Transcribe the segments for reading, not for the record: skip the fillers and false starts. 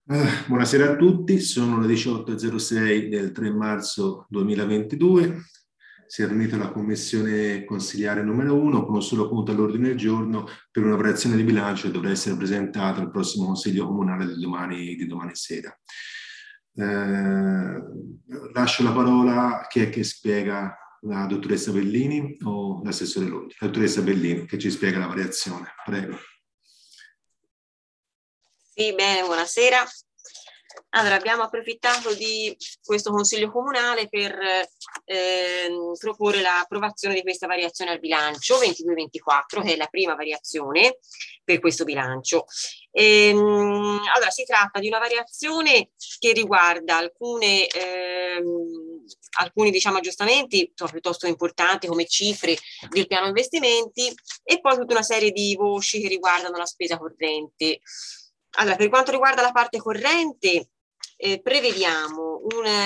Buonasera a tutti, sono le 18.06 del 3 marzo 2022. Si è riunita la commissione consiliare numero 1 con un solo punto all'ordine del giorno per una variazione di bilancio che dovrà essere presentata al prossimo consiglio comunale di domani sera. Lascio la parola a chi è che spiega, la dottoressa Bellini o l'assessore Lodi? La dottoressa Bellini che ci spiega la variazione, prego. Sì, bene, buonasera. Allora, abbiamo approfittato di questo Consiglio Comunale per proporre l'approvazione di questa variazione al bilancio 22-24, che è la prima variazione per questo bilancio. Allora, si tratta di una variazione che riguarda alcuni diciamo, aggiustamenti piuttosto importanti come cifre del piano investimenti e poi tutta una serie di voci che riguardano la spesa corrente. Allora, per quanto riguarda la parte corrente, prevediamo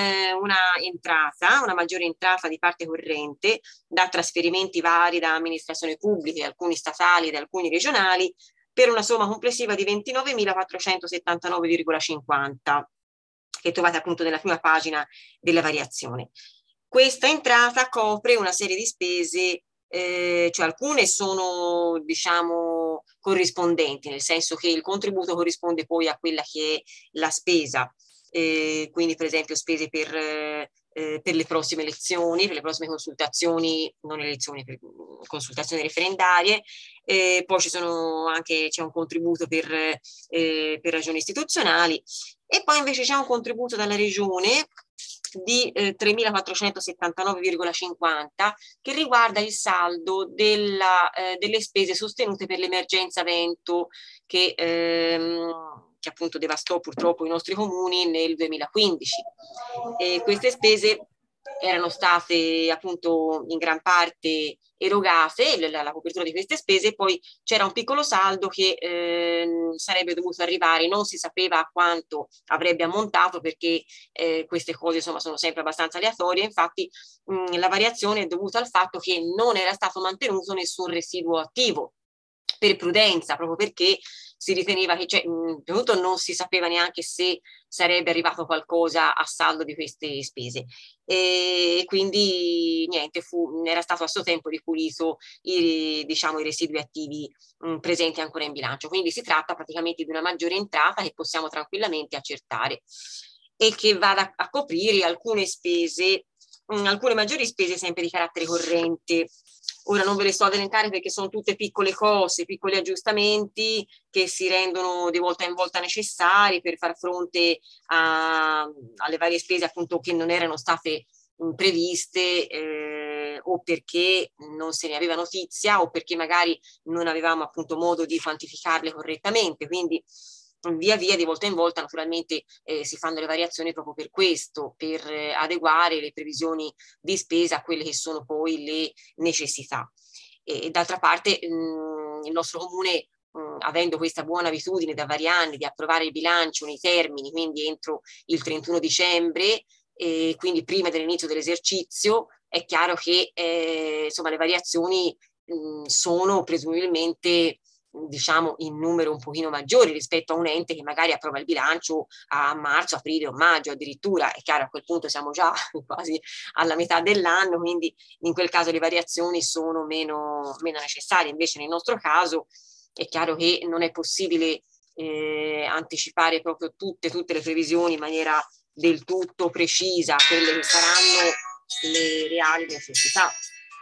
una maggiore entrata di parte corrente da trasferimenti vari da amministrazioni pubbliche, alcuni statali ed alcuni regionali, per una somma complessiva di 29.479,50, che trovate appunto nella prima pagina della variazione. Questa entrata copre una serie di spese, cioè alcune sono, diciamo, corrispondenti, nel senso che il contributo corrisponde poi a quella che è la spesa, quindi per esempio spese per le prossime elezioni, per le prossime consultazioni, non elezioni, per consultazioni referendarie, poi c'è un contributo per ragioni istituzionali e poi invece c'è un contributo dalla regione di 3.479,50 che riguarda il saldo delle spese sostenute per l'emergenza vento che appunto devastò purtroppo i nostri comuni nel 2015. Queste spese erano state appunto in gran parte erogate, la copertura di queste spese, poi c'era un piccolo saldo che sarebbe dovuto arrivare, non si sapeva a quanto avrebbe ammontato perché queste cose insomma sono sempre abbastanza aleatorie, infatti la variazione è dovuta al fatto che non era stato mantenuto nessun residuo attivo per prudenza, proprio perché si riteneva che, non si sapeva neanche se sarebbe arrivato qualcosa a saldo di queste spese. E quindi niente, era stato a suo tempo ripulito i residui attivi presenti ancora in bilancio. Quindi si tratta praticamente di una maggiore entrata che possiamo tranquillamente accertare e che vada a coprire alcune spese, alcune maggiori spese sempre di carattere corrente. Ora non ve le sto ad elencare perché sono tutte piccole cose, piccoli aggiustamenti che si rendono di volta in volta necessari per far fronte alle varie spese appunto che non erano state previste o perché non se ne aveva notizia o perché magari non avevamo appunto modo di quantificarle correttamente. Quindi via via, di volta in volta, naturalmente si fanno le variazioni proprio per questo, per adeguare le previsioni di spesa a quelle che sono poi le necessità. E d'altra parte il nostro comune, avendo questa buona abitudine da vari anni di approvare il bilancio nei termini, quindi entro il 31 dicembre, quindi prima dell'inizio dell'esercizio, è chiaro che insomma le variazioni sono presumibilmente diciamo in numero un pochino maggiori rispetto a un ente che magari approva il bilancio a marzo, aprile o maggio addirittura. È chiaro, a quel punto siamo già quasi alla metà dell'anno, quindi in quel caso le variazioni sono meno necessarie. Invece nel nostro caso è chiaro che non è possibile anticipare proprio tutte le previsioni in maniera del tutto precisa, quelle che saranno le reali necessità.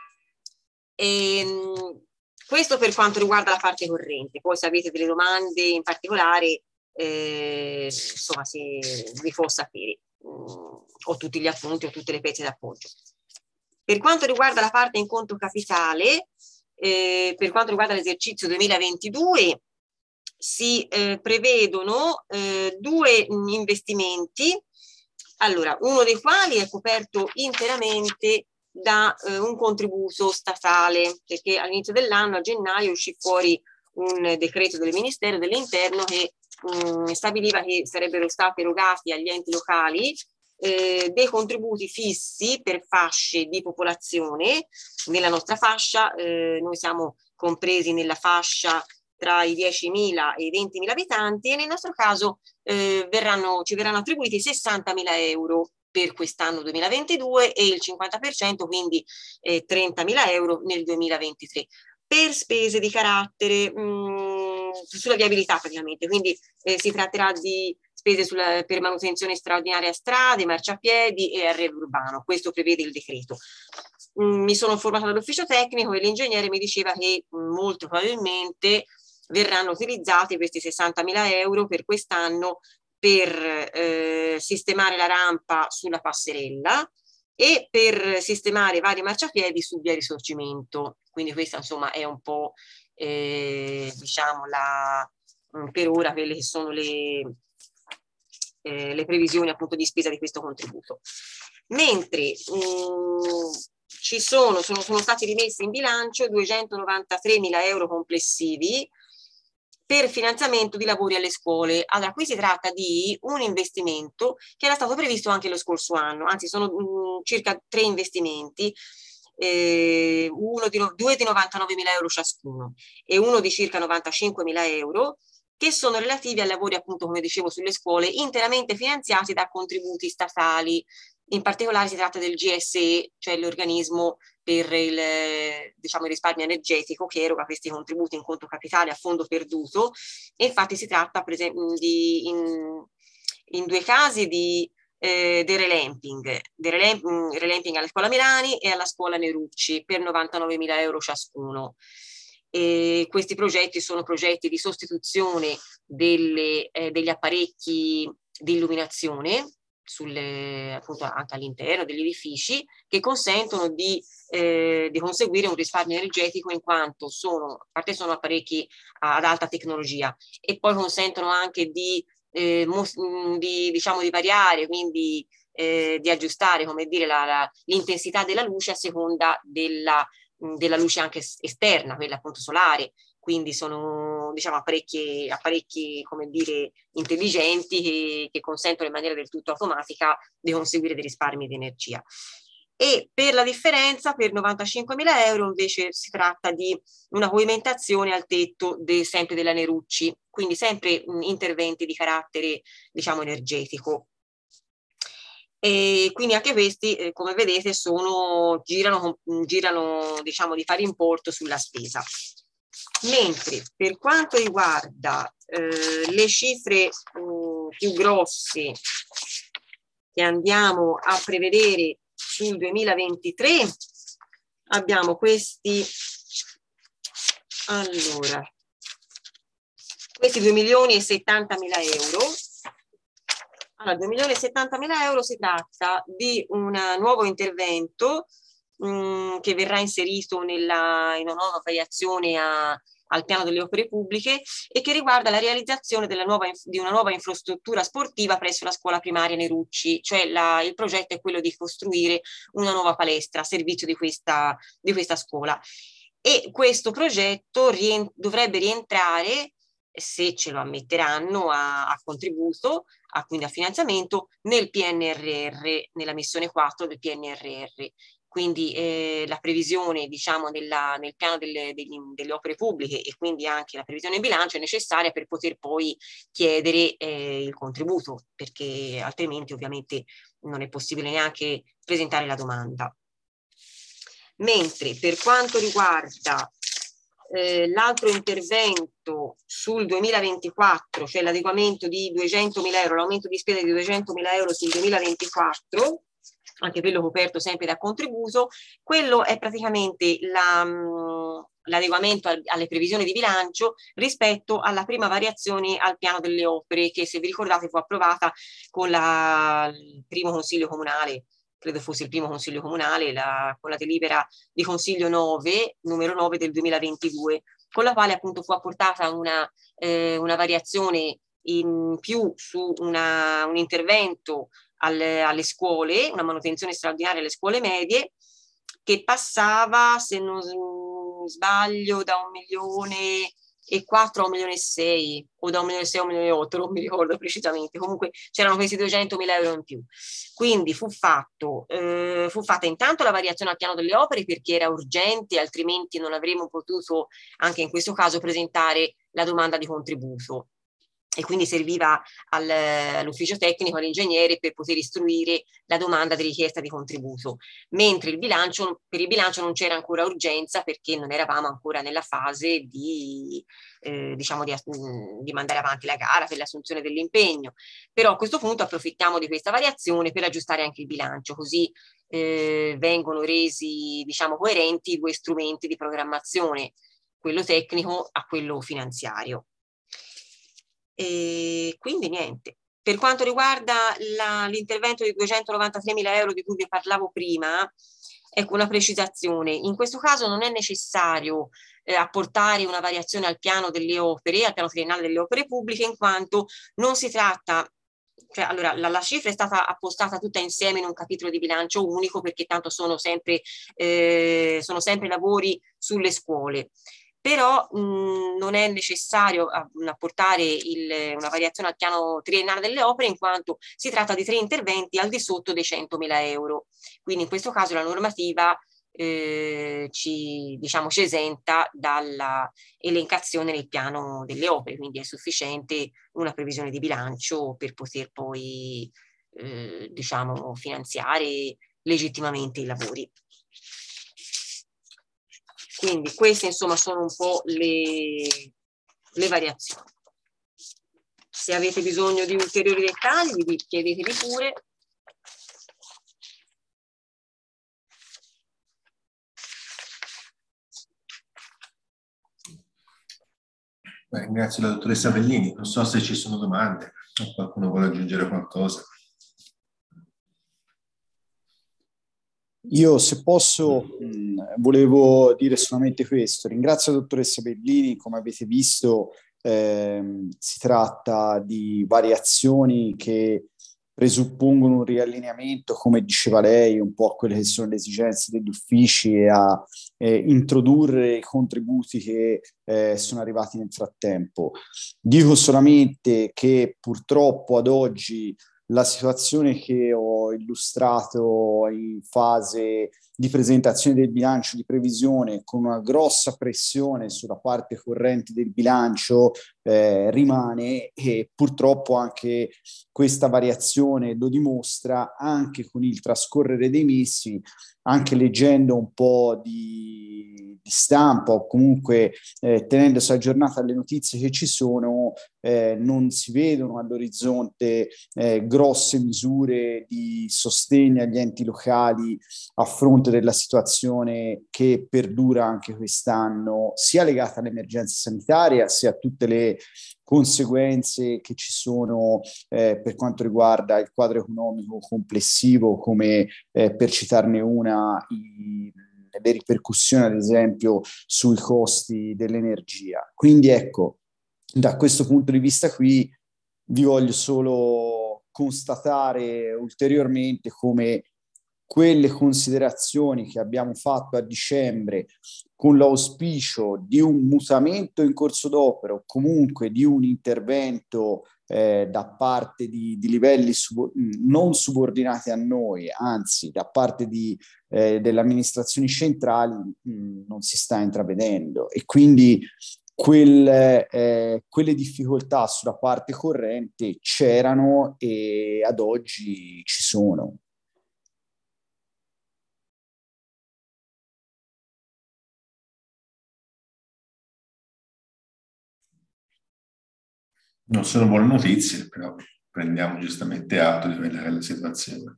Questo per quanto riguarda la parte corrente. Poi se avete delle domande in particolare, insomma, se vi può sapere, o tutti gli appunti o tutte le pezze d'appoggio. Per quanto riguarda la parte in conto capitale, per quanto riguarda l'esercizio 2022, si prevedono due investimenti, allora, uno dei quali è coperto interamente da un contributo statale, perché all'inizio dell'anno, a gennaio, uscì fuori un decreto del Ministero dell'Interno che stabiliva che sarebbero stati erogati agli enti locali dei contributi fissi per fasce di popolazione. Nella nostra fascia, noi siamo compresi nella fascia tra i 10.000 e i 20.000 abitanti, e nel nostro caso ci verranno attribuiti 60.000 euro per quest'anno 2022 e il 50%, quindi 30.000 euro nel 2023, per spese di carattere sulla viabilità praticamente, quindi si tratterà di spese per manutenzione straordinaria a strade, marciapiedi e arredo urbano. Questo prevede il decreto. Mi sono informata dall'ufficio tecnico e l'ingegnere mi diceva che molto probabilmente verranno utilizzati questi 60.000 euro per quest'anno per sistemare la rampa sulla passerella e per sistemare vari marciapiedi su via Risorgimento. Quindi questa insomma è un po' diciamo per ora quelle che sono le previsioni appunto di spesa di questo contributo. Mentre sono stati rimessi in bilancio 293.000 euro complessivi per finanziamento di lavori alle scuole. Allora, qui si tratta di un investimento che era stato previsto anche lo scorso anno, anzi sono circa 3 investimenti, due di 99.000 euro ciascuno e uno di circa 95.000 euro, che sono relativi a lavori, appunto, come dicevo, sulle scuole, interamente finanziati da contributi statali. In particolare si tratta del GSE, cioè l'organismo per il risparmio energetico, che eroga questi contributi in conto capitale a fondo perduto, e infatti si tratta per esempio in 2 casi del relamping alla scuola Milani e alla scuola Nerucci per 99.000 euro ciascuno. E questi progetti sono progetti di sostituzione degli apparecchi di illuminazione appunto anche all'interno degli edifici, che consentono di conseguire un risparmio energetico, in quanto a parte sono apparecchi ad alta tecnologia e poi consentono anche di variare, quindi di aggiustare, come dire, l'intensità della luce a seconda della luce anche esterna, quella appunto solare. Quindi sono, diciamo, apparecchi, come dire, intelligenti che consentono in maniera del tutto automatica di conseguire dei risparmi di energia. E per la differenza, per 95.000 euro, invece si tratta di una pavimentazione al tetto sempre della Nerucci, quindi sempre interventi di carattere, diciamo, energetico. E quindi anche questi, come vedete, girano diciamo di pari importo sulla spesa. Mentre per quanto riguarda le cifre più grosse che andiamo a prevedere sul 2023, abbiamo questi 2.070.000 euro. Allora, 2.070.000 euro si tratta di un nuovo intervento che verrà inserito in una nuova variazione al piano delle opere pubbliche e che riguarda la realizzazione di una nuova infrastruttura sportiva presso la scuola primaria Nerucci, cioè il progetto è quello di costruire una nuova palestra a servizio di questa scuola. E questo progetto dovrebbe rientrare, se ce lo ammetteranno a contributo, quindi a finanziamento, nel PNRR, nella missione 4 del PNRR. Quindi la previsione, diciamo, nel piano delle opere pubbliche e quindi anche la previsione in bilancio è necessaria per poter poi chiedere il contributo, perché altrimenti ovviamente non è possibile neanche presentare la domanda. Mentre per quanto riguarda l'altro intervento sul 2024, cioè l'adeguamento di 200.000 euro, l'aumento di spesa di 200.000 euro sul 2024, anche quello coperto sempre da contributo, quello è praticamente l'adeguamento alle previsioni di bilancio rispetto alla prima variazione al piano delle opere, che, se vi ricordate, fu approvata con il primo consiglio comunale, credo fosse il primo consiglio comunale, con la delibera di consiglio numero 9 del 2022, con la quale appunto fu apportata una variazione in più su un intervento alle scuole, una manutenzione straordinaria alle scuole medie, che passava, se non sbaglio, da 1.400.000 a 1.600.000, o da 1.600.000 a 1.800.000, non mi ricordo precisamente. Comunque c'erano questi 200.000 euro in più. Quindi fu fatta intanto la variazione al piano delle opere, perché era urgente, altrimenti non avremmo potuto anche in questo caso presentare la domanda di contributo. E quindi serviva all'ufficio tecnico, all'ingegnere, per poter istruire la domanda di richiesta di contributo, mentre per il bilancio non c'era ancora urgenza, perché non eravamo ancora nella fase di mandare avanti la gara per l'assunzione dell'impegno. Però a questo punto approfittiamo di questa variazione per aggiustare anche il bilancio, così vengono resi, diciamo, coerenti i due strumenti di programmazione, quello tecnico a quello finanziario. E quindi niente. Per quanto riguarda l'intervento di 293.000 euro di cui vi parlavo prima, ecco una precisazione. In questo caso non è necessario apportare una variazione al piano delle opere, al piano triennale delle opere pubbliche, in quanto non si tratta, cioè, allora, la cifra è stata appostata tutta insieme in un capitolo di bilancio unico, perché tanto sono sempre lavori sulle scuole. Però non è necessario apportare una variazione al piano triennale delle opere, in quanto si tratta di 3 interventi al di sotto dei 100.000 euro. Quindi in questo caso la normativa ci esenta dalla elencazione nel piano delle opere, quindi è sufficiente una previsione di bilancio per poter poi finanziare legittimamente i lavori. Quindi queste insomma sono un po' le variazioni. Se avete bisogno di ulteriori dettagli, chiedetevi pure. Ringrazio la dottoressa Bellini. Non so se ci sono domande o qualcuno vuole aggiungere qualcosa. Io, se posso, volevo dire solamente questo. Ringrazio la dottoressa Bellini. Come avete visto, si tratta di variazioni che presuppongono un riallineamento, come diceva lei, un po' a quelle che sono le esigenze degli uffici e a introdurre i contributi che sono arrivati nel frattempo. Dico solamente che purtroppo ad oggi la situazione che ho illustrato in fase di presentazione del bilancio di previsione, con una grossa pressione sulla parte corrente del bilancio, rimane, e purtroppo anche questa variazione lo dimostra anche con il trascorrere dei mesi, anche leggendo un po' di stampa o comunque tenendosi aggiornata alle notizie che ci sono. Non si vedono all'orizzonte grosse misure di sostegno agli enti locali a fronte della situazione che perdura anche quest'anno, sia legata all'emergenza sanitaria, sia a tutte le conseguenze che ci sono per quanto riguarda il quadro economico complessivo, come per citarne una, le ripercussioni ad esempio sui costi dell'energia. Quindi ecco, da questo punto di vista qui vi voglio solo constatare ulteriormente come quelle considerazioni che abbiamo fatto a dicembre, con l'auspicio di un mutamento in corso d'opera o comunque di un intervento da parte di livelli non subordinati a noi, anzi da parte delle amministrazioni centrali, non si sta intravedendo. E quindi quelle difficoltà sulla parte corrente c'erano e ad oggi ci sono. Non sono buone notizie, però prendiamo giustamente atto di quella che è la situazione.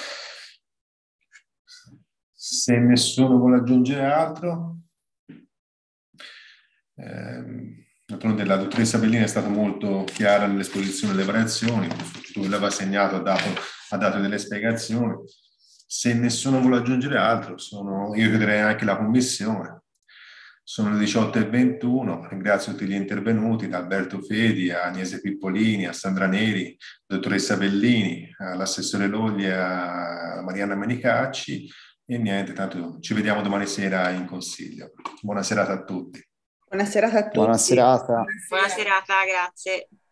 Se nessuno vuole aggiungere altro, naturalmente la dottoressa Bellini è stata molto chiara nell'esposizione delle variazioni, tutto quello che aveva segnato ha dato delle spiegazioni. Se nessuno vuole aggiungere altro, io chiuderei anche la commissione. Sono le 18:21, ringrazio tutti gli intervenuti, da Alberto Fedi a Agnese Pippolini, a Sandra Neri, dottoressa Bellini, all'assessore Logli, a Marianna Menicacci, e niente, tanto ci vediamo domani sera in consiglio. Buona serata a tutti. Buona serata a tutti. Buona serata. Buona serata, grazie.